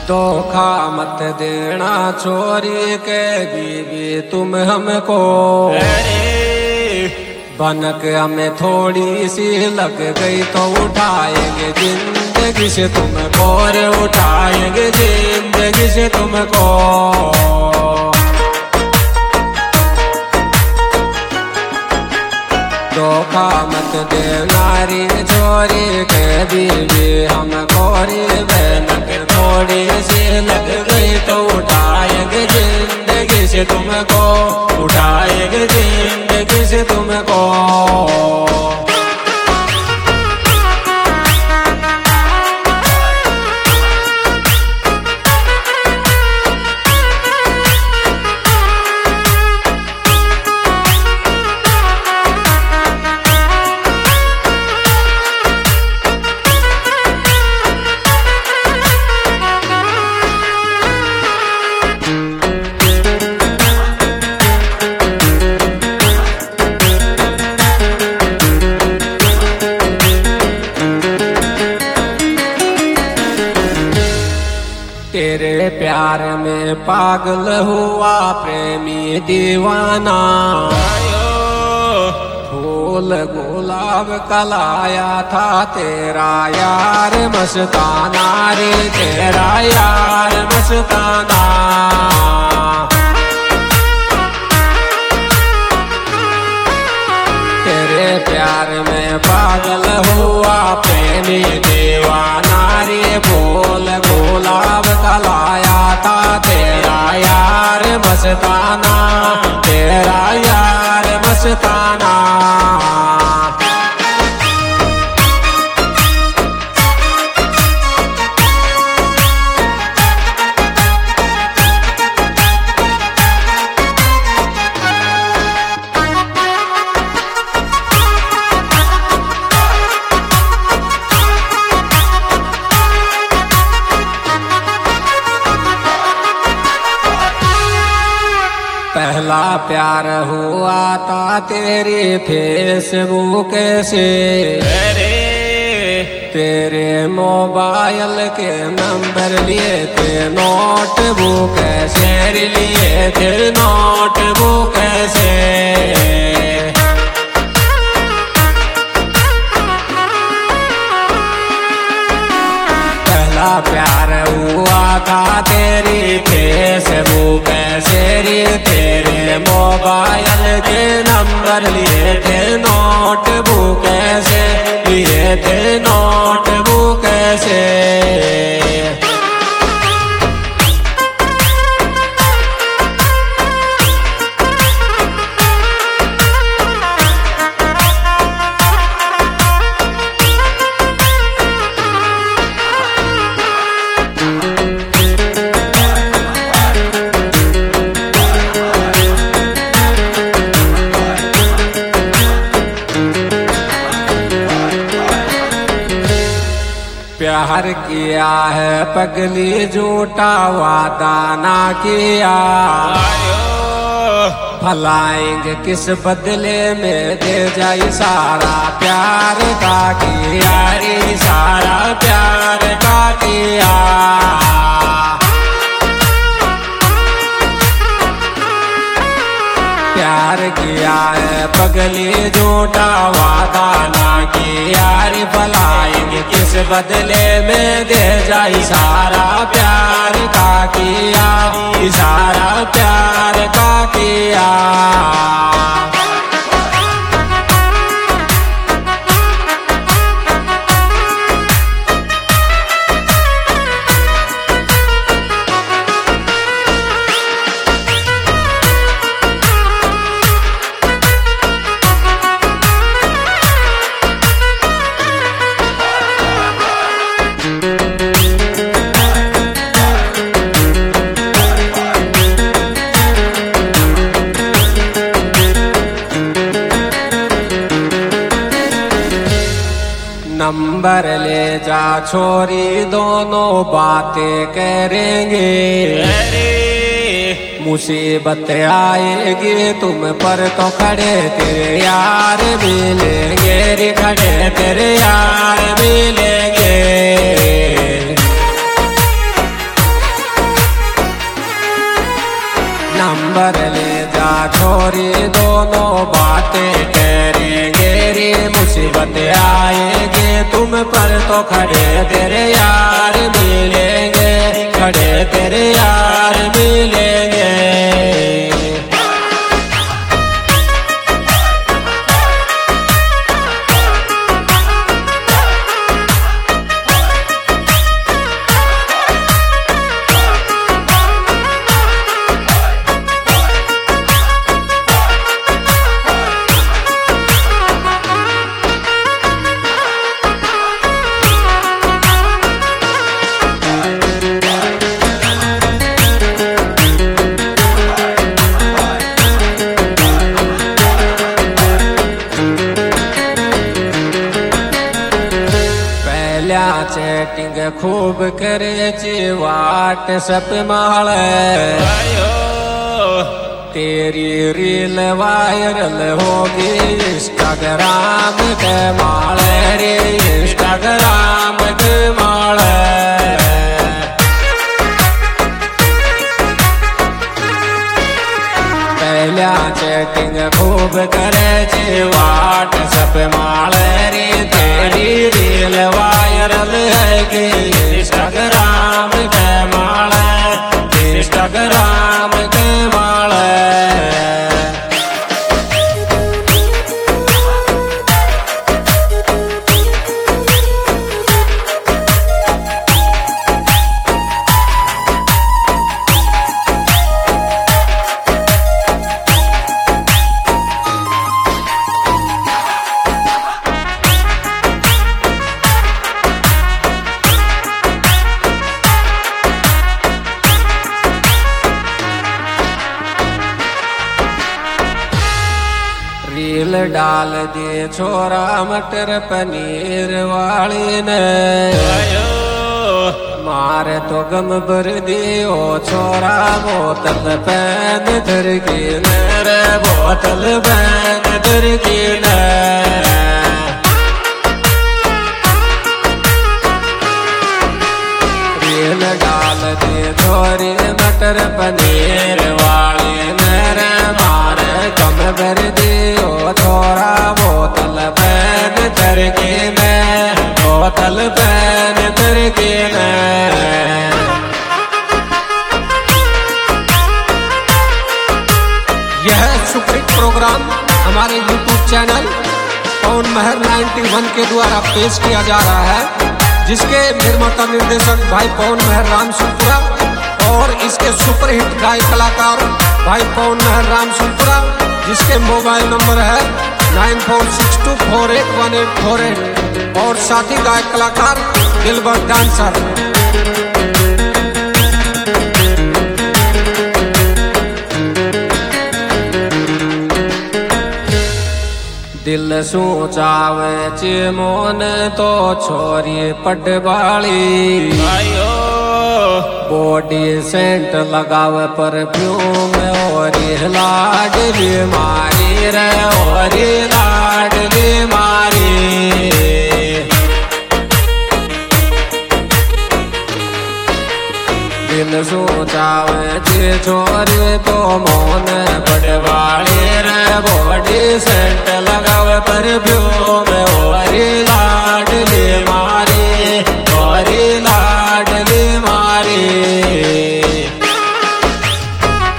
धोखा मत देना छोरी के बीवी तुम हमको, बनक हमें थोड़ी सी लग गई तो उठाएंगे जिंदगी से तुमको, रे उठाएंगे जिंदगी से तुमको। धोखा मत देना रे छोरी के बीवी हमको, रे बनक थोड़ी सी लग गई तो उठाएंगे जिंदगी से तुमको, उठाएंगे जिंदगी से तुमको। तेरे प्यार में पागल हुआ प्रेमी दीवाना, फूल गुलाब कलाया था तेरा यार मस्ताना, रे तेरा यार मस्ताना। तेरे प्यार में पागल हुआ प्रेमी दीवाना, रे फूल गुलाब कलाया था तेरा यार मस्ताना, तेरा यार मस्ताना। पहला प्यार हुआ था तेरी फेसबुक से, तेरे मोबाइल के नंबर लिए थे नोटबुक से, लिए थे नोटबुक से। पहला प्यार हुआ था तेरी फेसबुक से, तेरे मोबाइल के नंबर लिए थे नोटबुक से, लिए थे नोटबुक से। प्यार किया है पगली झूठा वादा ना किया, भलाएंगे किस बदले में दे जाए सारा प्यार का किया, रे सारा प्यार का किया। प्यार किया है पगली झूठा वादा ना किया, रे भलाएंगे किस बदले में दे जाए सारा प्यार का किया, सारा प्यार का किया। नंबर ले जा छोरी दोनों बातें करेंगे, मुसीबत आएगी तुम पर तो खड़े तेरे यार मिलेंगे, रे खड़े तेरे यार मिलेंगे। नंबर ले जा छोरी दोनों बातें करेंगे रे मुसीबत आएगी तुम पर तो खड़े तेरे यार मिलेंगे खड़े तेरे यार मिलेंगे। चैटिंग खूब करे ची व्हाट्सएप माले तेरी रील वायरल होगी इंस्टाग्राम के माले रे इंस्टाग्राम के माले। पहला चैटिंग खूब करे ची व्हाट्सएप माले रे तेरी रील वायरल है कि इंस्टाग्राम के माले इंस्टाग्राम के माले। रील डाल दे छोरा मटर पनीर वाली ने मारे तो गम भर दियो छोरा बोतल पैन धर की रे बोतल पैन धर की ने। रील डाल दे छोरी मटर पनीर वाली ने मारे गम भर दियो छोरा बोतल पैन धर के मैं बोतल पैन धर के मैं। यह सुपरहिट प्रोग्राम हमारे YouTube चैनल पवन महर 91 के द्वारा पेश किया जा रहा है जिसके निर्माता निर्देशक भाई पवन महर राम सुपुरा और इसके सुपरहिट गायक कलाकार भाई पवन महर राम सुपुरा जिसके मोबाइल नंबर है 9462481848 और साथी गायक कलाकार दिलबर डांसर। दिल सोचावे चे मोन तो छोरी पटवाली बॉडी सेंट लगावे परफ्यूम और लाडली मारी रे और लाडली मारी। दिल सोचावे चे छोरी तो मोन पटवाली रे बॉडी सेंट लगावे परफ्यूम और लाडली मारी।